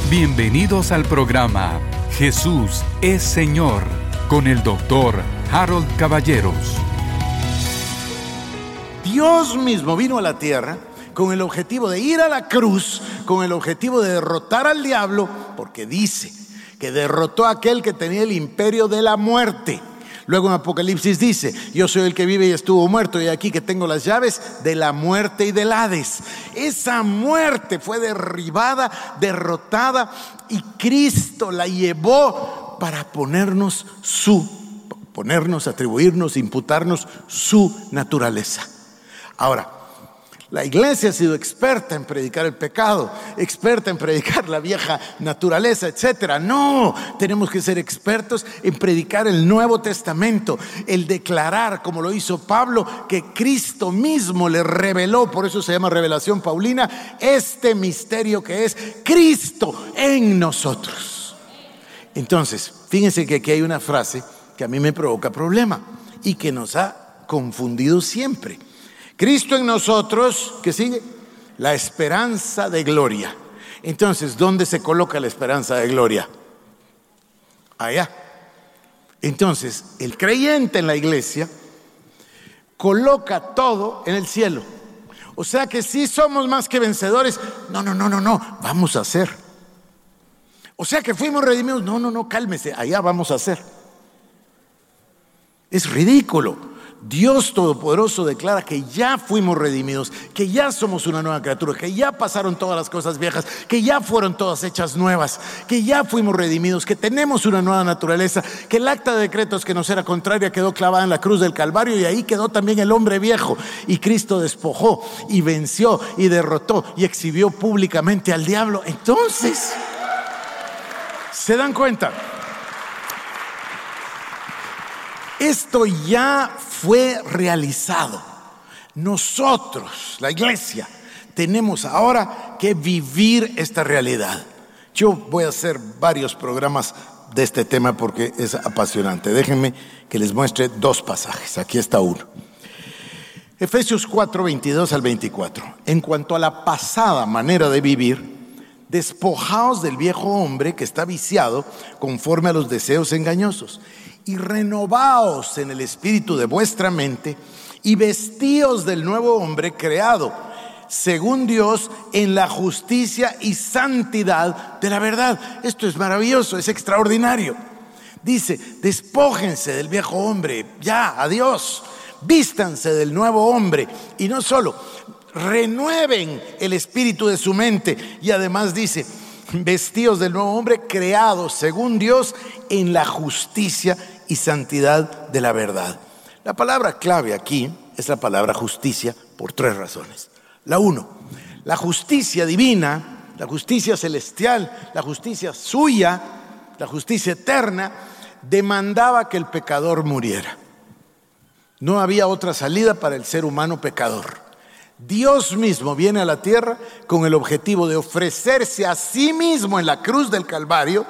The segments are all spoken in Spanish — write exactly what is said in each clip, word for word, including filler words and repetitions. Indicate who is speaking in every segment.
Speaker 1: Bienvenidos al programa Jesús es Señor con el doctor Harold Caballeros.
Speaker 2: Dios mismo vino a la tierra con el objetivo de ir a la cruz, con el objetivo de derrotar al diablo, porque dice que derrotó a aquel que tenía el imperio de la muerte. Luego en Apocalipsis dice: yo soy el que vive y estuvo muerto, y aquí que tengo las llaves de la muerte y del Hades. Esa muerte fue derribada, derrotada, y Cristo la llevó para ponernos su, ponernos, atribuirnos, imputarnos su naturaleza. Ahora, la iglesia ha sido experta en predicar el pecado, experta en predicar la vieja naturaleza, etcétera. No, tenemos que ser expertos en predicar el Nuevo Testamento, el declarar, como lo hizo Pablo, que Cristo mismo le reveló, por eso se llama revelación paulina, este misterio que es Cristo en nosotros. Entonces, fíjense que aquí hay una frase que a mí me provoca problema y que nos ha confundido siempre. Cristo en nosotros, ¿qué sigue? La esperanza de gloria. Entonces, ¿dónde se coloca la esperanza de gloria? Allá. Entonces, el creyente en la iglesia coloca todo en el cielo. O sea que sí somos más que vencedores. No, no, no, no, no, vamos a hacer. O sea que fuimos redimidos. No, no, no, cálmese, allá vamos a hacer. Es ridículo. Dios Todopoderoso declara que ya fuimos redimidos, que ya somos una nueva criatura, que ya pasaron todas las cosas viejas, que ya fueron todas hechas nuevas, que ya fuimos redimidos, que tenemos una nueva naturaleza, que el acta de decretos que nos era contraria quedó clavada en la cruz del Calvario, y ahí quedó también el hombre viejo, y Cristo despojó y venció y derrotó y exhibió públicamente al diablo. Entonces, ¿se dan cuenta? Esto ya fue realizado. Nosotros, la iglesia, tenemos ahora que vivir esta realidad. Yo voy a hacer varios programas de este tema porque es apasionante. Déjenme que les muestre dos pasajes. Aquí está uno. Efesios cuatro, veintidós al veinticuatro. En cuanto a la pasada manera de vivir, despojaos del viejo hombre que está viciado conforme a los deseos engañosos, y renovaos en el espíritu de vuestra mente, y vestíos del nuevo hombre creado según Dios en la justicia y santidad de la verdad. Esto es maravilloso, es extraordinario. Dice: despójense del viejo hombre, ya, adiós, vístanse del nuevo hombre, y no solo, renueven el espíritu de su mente. Y además dice: vestíos del nuevo hombre creado según Dios en la justicia y santidad de la verdad. La palabra clave aquí es la palabra justicia por tres razones. La uno, la justicia divina, la justicia celestial, la justicia suya, la justicia eterna, demandaba que el pecador muriera. No había otra salida para el ser humano pecador. Dios mismo viene a la tierra con el objetivo de ofrecerse a sí mismo en la cruz del Calvario,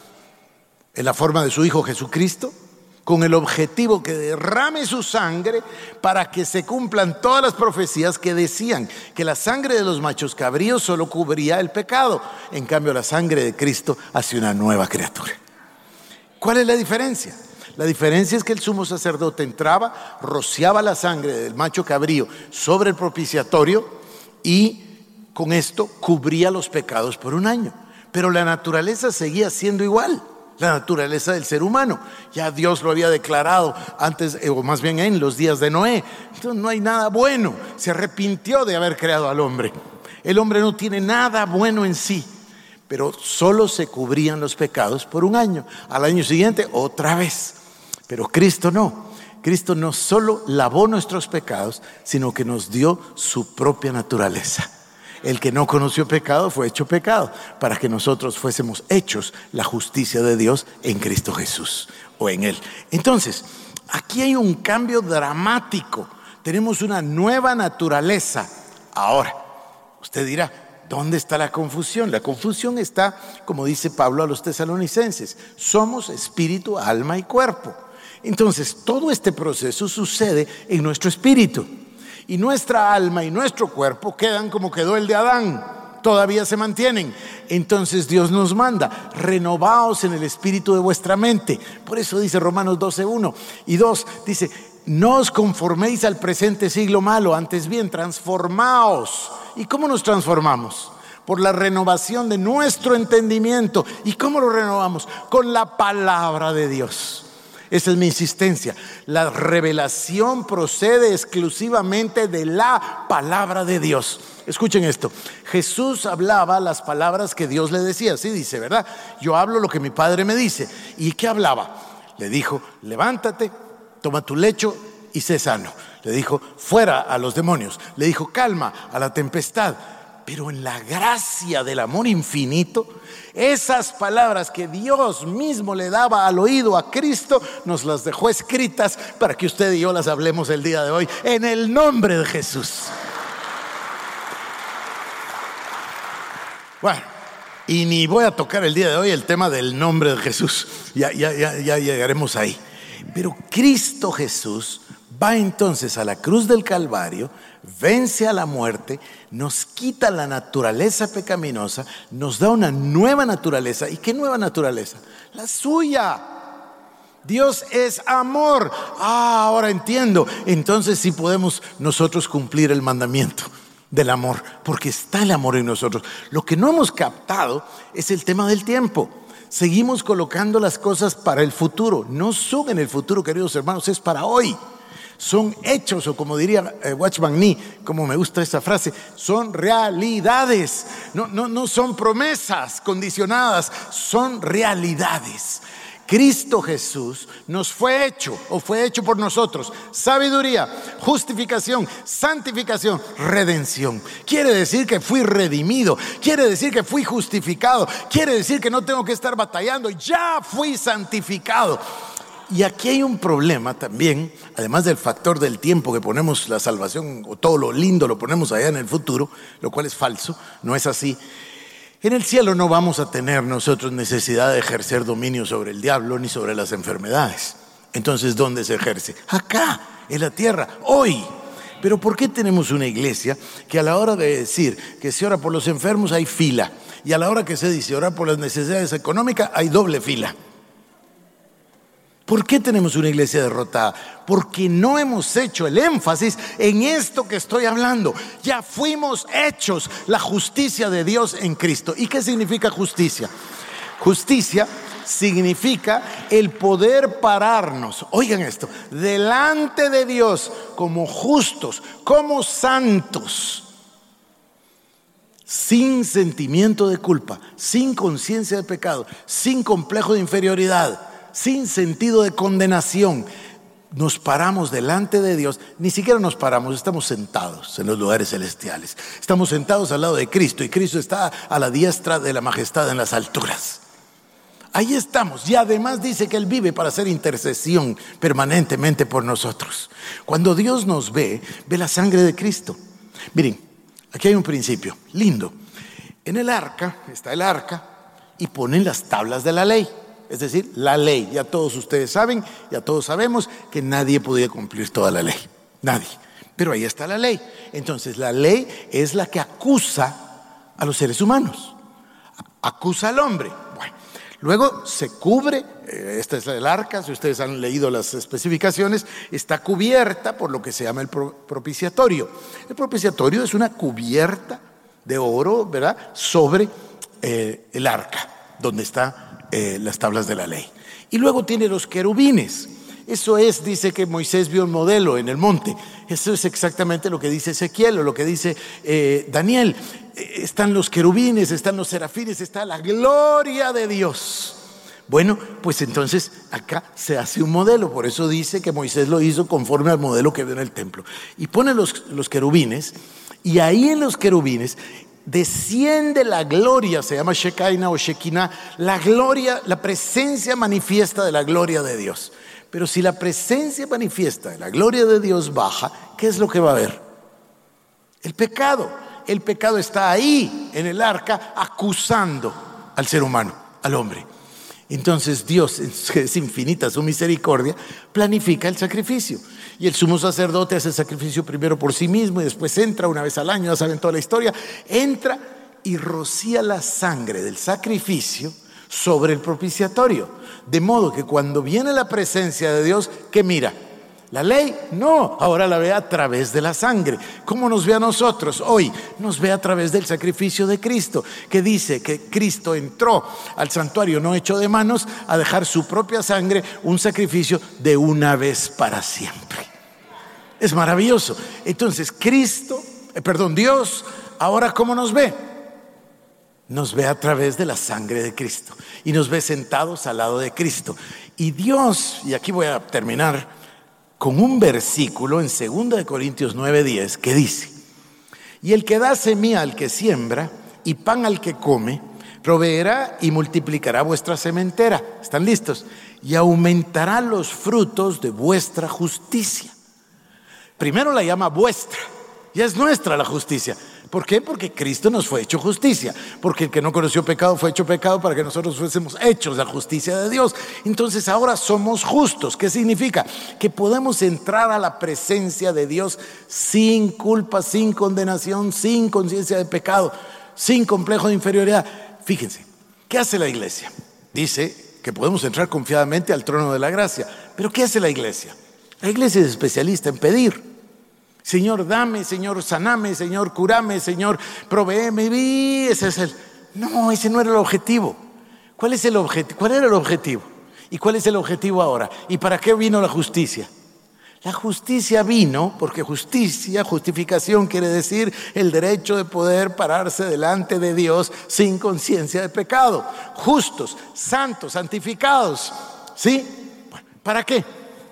Speaker 2: en la forma de su Hijo Jesucristo, con el objetivo que derrame su sangre para que se cumplan todas las profecías que decían que la sangre de los machos cabríos solo cubría el pecado. En cambio, la sangre de Cristo hace una nueva criatura. ¿Cuál es la diferencia? La diferencia es que el sumo sacerdote entraba, rociaba la sangre del macho cabrío sobre el propiciatorio y con esto cubría los pecados por un año. Pero la naturaleza seguía siendo igual. La naturaleza del ser humano, ya Dios lo había declarado antes, o más bien en los días de Noé. Entonces no hay nada bueno. Se arrepintió de haber creado al hombre. El hombre no tiene nada bueno en sí, pero solo se cubrían los pecados por un año. Al año siguiente otra vez. Pero Cristo no. Cristo no solo lavó nuestros pecados, sino que nos dio su propia naturaleza. El que no conoció pecado fue hecho pecado para que nosotros fuésemos hechos la justicia de Dios en Cristo Jesús o en Él. Entonces, aquí hay un cambio dramático. Tenemos una nueva naturaleza. Ahora, usted dirá, ¿dónde está la confusión? La confusión está, como dice Pablo a los tesalonicenses, somos espíritu, alma y cuerpo. Entonces, todo este proceso sucede en nuestro espíritu. Y nuestra alma y nuestro cuerpo quedan como quedó el de Adán, todavía se mantienen. Entonces Dios nos manda: renovaos en el espíritu de vuestra mente. Por eso dice Romanos doce, uno y dos, dice: no os conforméis al presente siglo malo, antes bien transformaos. ¿Y cómo nos transformamos? Por la renovación de nuestro entendimiento. ¿Y cómo lo renovamos? Con la palabra de Dios. Esa es mi insistencia. La revelación procede exclusivamente de la palabra de Dios. Escuchen esto: Jesús hablaba las palabras que Dios le decía. Así dice, ¿verdad? Yo hablo lo que mi Padre me dice. ¿Y qué hablaba? Le dijo: levántate, toma tu lecho y sé sano. Le dijo: fuera a los demonios. Le dijo: calma a la tempestad. Pero en la gracia del amor infinito, esas palabras que Dios mismo le daba al oído a Cristo, nos las dejó escritas para que usted y yo las hablemos el día de hoy, en el nombre de Jesús. Bueno, y ni voy a tocar el día de hoy el tema del nombre de Jesús. Ya, ya, ya, ya llegaremos ahí. Pero Cristo Jesús va entonces a la cruz del Calvario, vence a la muerte, nos quita la naturaleza pecaminosa, nos da una nueva naturaleza. ¿Y qué nueva naturaleza? La suya. Dios es amor. Ah, ahora entiendo. Entonces sí podemos nosotros cumplir el mandamiento del amor, porque está el amor en nosotros. Lo que no hemos captado es el tema del tiempo. Seguimos colocando las cosas para el futuro. No son en el futuro, queridos hermanos, es para hoy. Son hechos, o como diría eh, Watchman Nee, como me gusta esa frase, son realidades. No, no, no son promesas condicionadas, son realidades. Cristo Jesús nos fue hecho, o fue hecho por nosotros, sabiduría, justificación, santificación, redención. Quiere decir que fui redimido, quiere decir que fui justificado, quiere decir que no tengo que estar batallando, ya fui santificado. Y aquí hay un problema también, además del factor del tiempo, que ponemos la salvación o todo lo lindo lo ponemos allá en el futuro, lo cual es falso, no es así. En el cielo no vamos a tener nosotros necesidad de ejercer dominio sobre el diablo ni sobre las enfermedades. Entonces, ¿dónde se ejerce? Acá, en la tierra, hoy. Pero ¿por qué tenemos una iglesia que a la hora de decir que se ora por los enfermos hay fila, y a la hora que se dice orar por las necesidades económicas hay doble fila? ¿Por qué tenemos una iglesia derrotada? Porque no hemos hecho el énfasis en esto que estoy hablando. Ya fuimos hechos la justicia de Dios en Cristo. ¿Y qué significa justicia? Justicia significa el poder pararnos, oigan esto, delante de Dios como justos, como santos, sin sentimiento de culpa, sin conciencia de pecado, sin complejo de inferioridad, sin sentido de condenación. Nos paramos delante de Dios. Ni siquiera nos paramos, estamos sentados en los lugares celestiales. Estamos sentados al lado de Cristo, y Cristo está a la diestra de la majestad en las alturas. Ahí estamos, y además dice que Él vive para hacer intercesión permanentemente por nosotros. Cuando Dios nos ve, ve la sangre de Cristo. Miren, aquí hay un principio lindo. En el arca, está el arca, y ponen las tablas de la ley. Es decir, la ley. Ya todos ustedes saben, ya todos sabemos que nadie podía cumplir toda la ley. Nadie. Pero ahí está la ley. Entonces la ley es la que acusa a los seres humanos. Acusa al hombre. Bueno, luego se cubre, esta es el arca, si ustedes han leído las especificaciones, está cubierta por lo que se llama el propiciatorio. El propiciatorio es una cubierta de oro, ¿verdad?, sobre eh, el arca, donde está Eh, las tablas de la ley. Y luego tiene los querubines. Eso es, dice que Moisés vio un modelo en el monte. Eso es exactamente lo que dice Ezequiel, o lo que dice eh, Daniel. Eh, están los querubines, están los serafines, está la gloria de Dios. Bueno, pues entonces acá se hace un modelo. Por eso dice que Moisés lo hizo conforme al modelo que vio en el templo. Y pone los, los querubines, y ahí en los querubines desciende la gloria, se llama Shekinah o Shekinah, la gloria, la presencia manifiesta de la gloria de Dios. Pero si la presencia manifiesta de la gloria de Dios baja, ¿qué es lo que va a haber? El pecado. El pecado está ahí en el arca acusando al ser humano, al hombre. Entonces Dios, es infinita su misericordia, planifica el sacrificio. Y el sumo sacerdote hace el sacrificio primero por sí mismo, y después entra una vez al año, ya saben toda la historia, entra y rocía la sangre del sacrificio sobre el propiciatorio. De modo que cuando viene la presencia de Dios, ¿qué mira? La ley, no, ahora la ve a través de la sangre. ¿Cómo nos ve a nosotros hoy? Nos ve a través del sacrificio de Cristo, que dice que Cristo entró al santuario no hecho de manos a dejar su propia sangre, un sacrificio de una vez para siempre. Es maravilloso. Entonces Cristo, eh, perdón, Dios, ahora ¿cómo nos ve? Nos ve a través de la sangre de Cristo y nos ve sentados al lado de Cristo. Y Dios, y aquí voy a terminar con un versículo en segunda de Corintios nueve diez que dice: y el que da semilla al que siembra y pan al que come, proveerá y multiplicará vuestra sementera. ¿Están listos? Y aumentará los frutos de vuestra justicia. Primero la llama vuestra, ya es nuestra la justicia. ¿Por qué? Porque Cristo nos fue hecho justicia. Porque el que no conoció pecado fue hecho pecado para que nosotros fuésemos hechos la justicia de Dios. Entonces ahora somos justos. ¿Qué significa? Que podemos entrar a la presencia de Dios sin culpa, sin condenación, sin conciencia de pecado, sin complejo de inferioridad. Fíjense, ¿qué hace la iglesia? Dice que podemos entrar confiadamente al trono de la gracia. ¿Pero qué hace la iglesia? La iglesia es especialista en pedir. Señor, dame, Señor, saname, Señor, curame, Señor, provéeme. Y ese es el... No, ese no era el objetivo. ¿Cuál es el objetivo? ¿Cuál era el objetivo? ¿Y cuál es el objetivo ahora? ¿Y para qué vino la justicia? La justicia vino porque justicia, justificación quiere decir el derecho de poder pararse delante de Dios sin conciencia de pecado. Justos, santos, santificados. ¿Sí? Bueno, ¿para qué?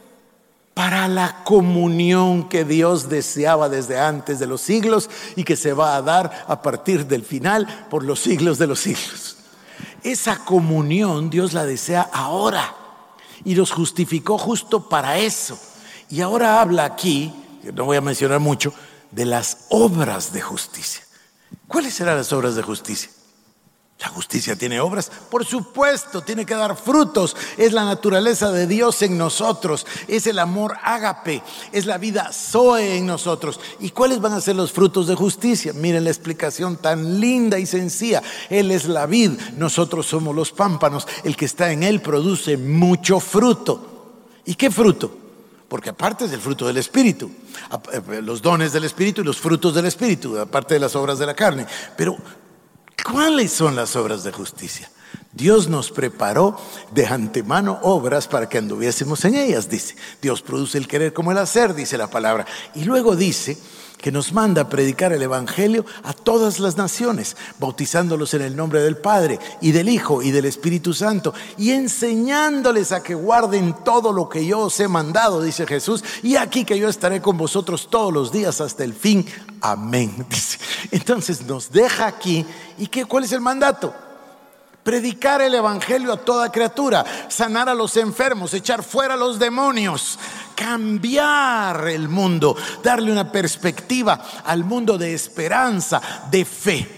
Speaker 2: Para la comunión que Dios deseaba desde antes de los siglos y que se va a dar a partir del final por los siglos de los siglos. Esa comunión Dios la desea ahora y los justificó justo para eso. Y ahora habla aquí, que no voy a mencionar mucho, de las obras de justicia. ¿Cuáles serán las obras de justicia? ¿La justicia tiene obras? Por supuesto, tiene que dar frutos. Es la naturaleza de Dios en nosotros. Es el amor ágape. Es la vida zoe en nosotros. ¿Y cuáles van a ser los frutos de justicia? Miren la explicación tan linda y sencilla. Él es la vid, nosotros somos los pámpanos. El que está en él produce mucho fruto. ¿Y qué fruto? Porque aparte es el fruto del Espíritu, los dones del Espíritu y los frutos del Espíritu, aparte de las obras de la carne. Pero ¿cuáles son las obras de justicia? Dios nos preparó de antemano obras para que anduviésemos en ellas, dice. Dios produce el querer como el hacer, dice la palabra. Y luego dice que nos manda a predicar el Evangelio a todas las naciones, bautizándolos en el nombre del Padre y del Hijo y del Espíritu Santo, y enseñándoles a que guarden todo lo que yo os he mandado, dice Jesús. Y aquí que yo estaré con vosotros todos los días hasta el fin. Amén, dice. Entonces nos deja aquí. ¿Y qué, cuál es el mandato? Predicar el Evangelio a toda criatura, sanar a los enfermos, echar fuera a los demonios, cambiar el mundo, darle una perspectiva al mundo de esperanza, de fe.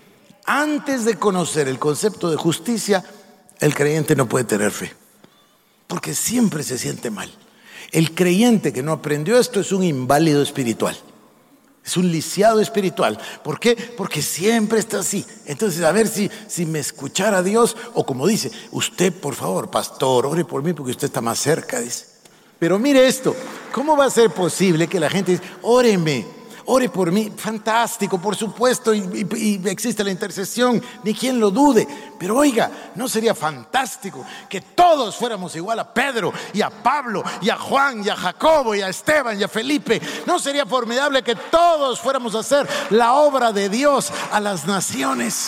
Speaker 2: Antes de conocer el concepto de justicia, el creyente no puede tener fe, porque siempre se siente mal. El creyente que no aprendió esto es un inválido espiritual. Es un lisiado espiritual. ¿Por qué? Porque siempre está así. Entonces, a ver si, si me escuchara Dios, o como dice, usted, por favor, pastor, ore por mí porque usted está más cerca, dice. Pero mire esto, ¿cómo va a ser posible que la gente dice, óreme, ore por mí? Fantástico, por supuesto, y, y, y existe la intercesión, ni quien lo dude. Pero oiga, ¿no sería fantástico que todos fuéramos igual a Pedro y a Pablo y a Juan y a Jacobo y a Esteban y a Felipe? ¿No sería formidable que todos fuéramos a hacer la obra de Dios a las naciones?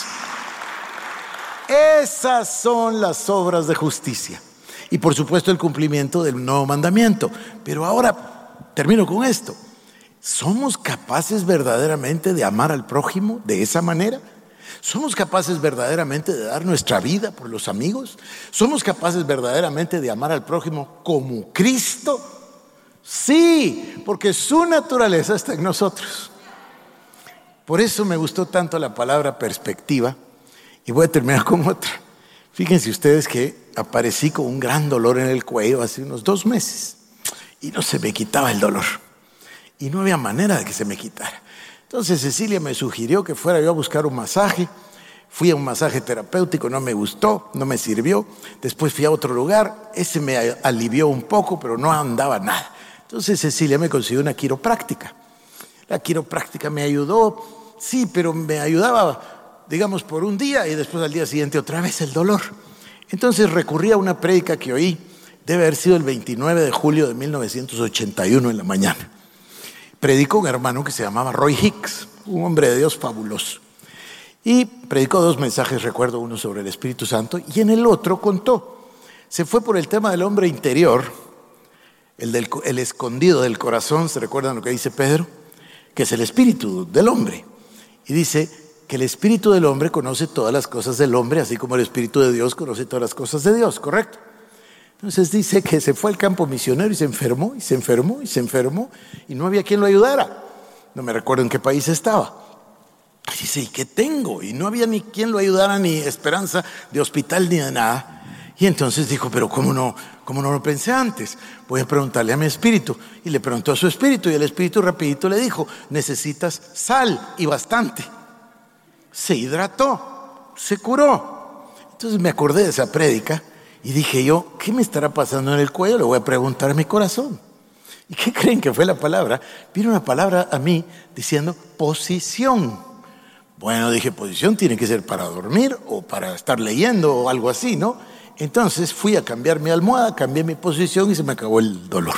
Speaker 2: Esas son las obras de justicia. Y por supuesto el cumplimiento del nuevo mandamiento. Pero ahora termino con esto. ¿Somos capaces verdaderamente de amar al prójimo de esa manera? ¿Somos capaces verdaderamente de dar nuestra vida por los amigos? ¿Somos capaces verdaderamente de amar al prójimo como Cristo? Sí, porque su naturaleza está en nosotros. Por eso me gustó tanto la palabra perspectiva. Y voy a terminar con otra. Fíjense ustedes que aparecí con un gran dolor en el cuello hace unos dos meses y no se me quitaba el dolor. Y no había manera de que se me quitara. Entonces Cecilia me sugirió que fuera yo a buscar un masaje. Fui a un masaje terapéutico, no me gustó, no me sirvió. Después fui a otro lugar, ese me alivió un poco, pero no andaba nada. Entonces Cecilia me consiguió una quiropráctica. La quiropráctica me ayudó, sí, pero me ayudaba, digamos, por un día y después al día siguiente otra vez el dolor. Entonces recurrí a una prédica que oí, debe haber sido el veintinueve de julio de mil novecientos ochenta y uno en la mañana. Predicó un hermano que se llamaba Roy Hicks, un hombre de Dios fabuloso. Y predicó dos mensajes, recuerdo uno sobre el Espíritu Santo, y en el otro contó. Se fue por el tema del hombre interior, el, del, el escondido del corazón, ¿se recuerdan lo que dice Pedro? Que es el espíritu del hombre. Y dice que el espíritu del hombre conoce todas las cosas del hombre, así como el espíritu de Dios conoce todas las cosas de Dios, ¿correcto? Entonces dice que se fue al campo misionero y se enfermó, y se enfermó, y se enfermó, y no había quien lo ayudara. No me recuerdo en qué país estaba. Y dice, ¿y qué tengo? Y no había ni quien lo ayudara, ni esperanza de hospital, ni de nada. Y entonces dijo, pero ¿cómo no, cómo no lo pensé antes? Voy a preguntarle a mi espíritu. Y le preguntó a su espíritu, y el espíritu rapidito le dijo, necesitas sal y bastante. Se hidrató, se curó. Entonces me acordé de esa prédica y dije yo, ¿qué me estará pasando en el cuello? Le voy a preguntar a mi corazón. ¿Y qué creen que fue la palabra? Vino una palabra a mí diciendo posición. Bueno, dije, posición tiene que ser para dormir o para estar leyendo o algo así, ¿no? Entonces fui a cambiar mi almohada, cambié mi posición y se me acabó el dolor.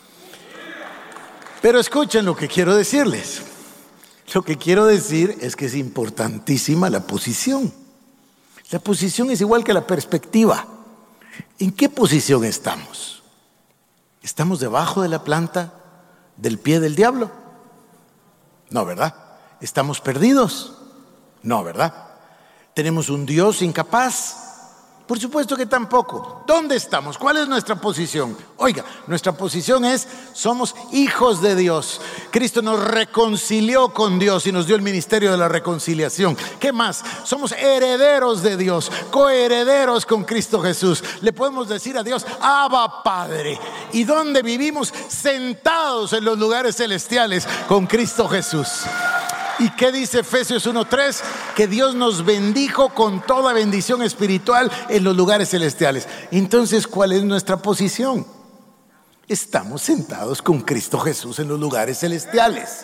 Speaker 2: Pero escuchen lo que quiero decirles. Lo que quiero decir es que es importantísima la posición. La posición es igual que la perspectiva. ¿En qué posición estamos? ¿Estamos debajo de la planta del pie del diablo? No, ¿verdad? ¿Estamos perdidos? No, ¿verdad? ¿Tenemos un Dios incapaz? Por supuesto que tampoco. ¿Dónde estamos? ¿Cuál es nuestra posición? Oiga, nuestra posición es, somos hijos de Dios. Cristo nos reconcilió con Dios y nos dio el ministerio de la reconciliación. ¿Qué más? Somos herederos de Dios, coherederos con Cristo Jesús. Le podemos decir a Dios, Abba Padre. ¿Y dónde vivimos? Sentados en los lugares celestiales con Cristo Jesús. ¿Y qué dice Efesios uno tres? Que Dios nos bendijo con toda bendición espiritual en los lugares celestiales. Entonces, ¿cuál es nuestra posición? Estamos sentados con Cristo Jesús en los lugares celestiales.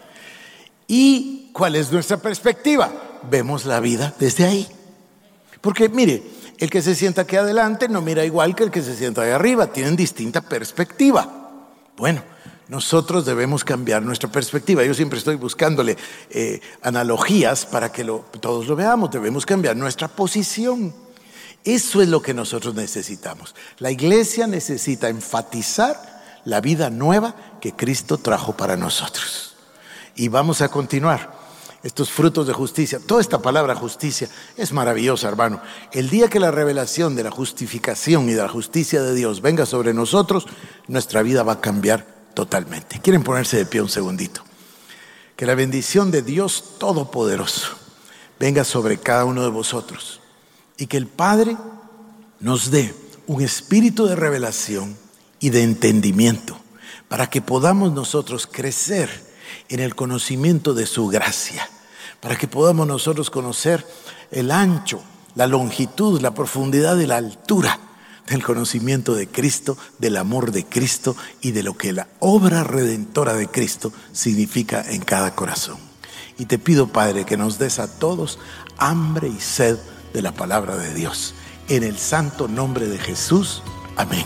Speaker 2: ¿Y cuál es nuestra perspectiva? Vemos la vida desde ahí. Porque mire, el que se sienta aquí adelante no mira igual que el que se sienta ahí arriba. Tienen distinta perspectiva. Bueno, nosotros debemos cambiar nuestra perspectiva. Yo siempre estoy buscándole eh, analogías para que lo, todos lo veamos. Debemos cambiar nuestra posición. Eso es lo que nosotros necesitamos. La iglesia necesita enfatizar la vida nueva que Cristo trajo para nosotros. Y vamos a continuar. Estos frutos de justicia, toda esta palabra justicia es maravillosa, hermano. El día que la revelación de la justificación y de la justicia de Dios venga sobre nosotros, nuestra vida va a cambiar totalmente. ¿Quieren ponerse de pie un segundito? Que la bendición de Dios Todopoderoso venga sobre cada uno de vosotros y que el Padre nos dé un espíritu de revelación y de entendimiento para que podamos nosotros crecer en el conocimiento de su gracia, para que podamos nosotros conocer el ancho, la longitud, la profundidad y la altura del conocimiento de Cristo, del amor de Cristo y de lo que la obra redentora de Cristo significa en cada corazón. Y te pido, Padre, que nos des a todos hambre y sed de la palabra de Dios. En el santo nombre de Jesús. Amén.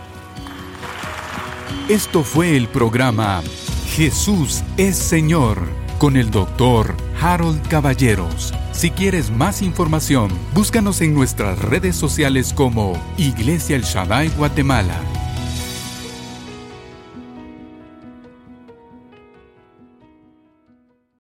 Speaker 1: Esto fue el programa Jesús es Señor con el doctor Harold Caballeros. Si quieres más información, búscanos en nuestras redes sociales como Iglesia El Shaddai Guatemala.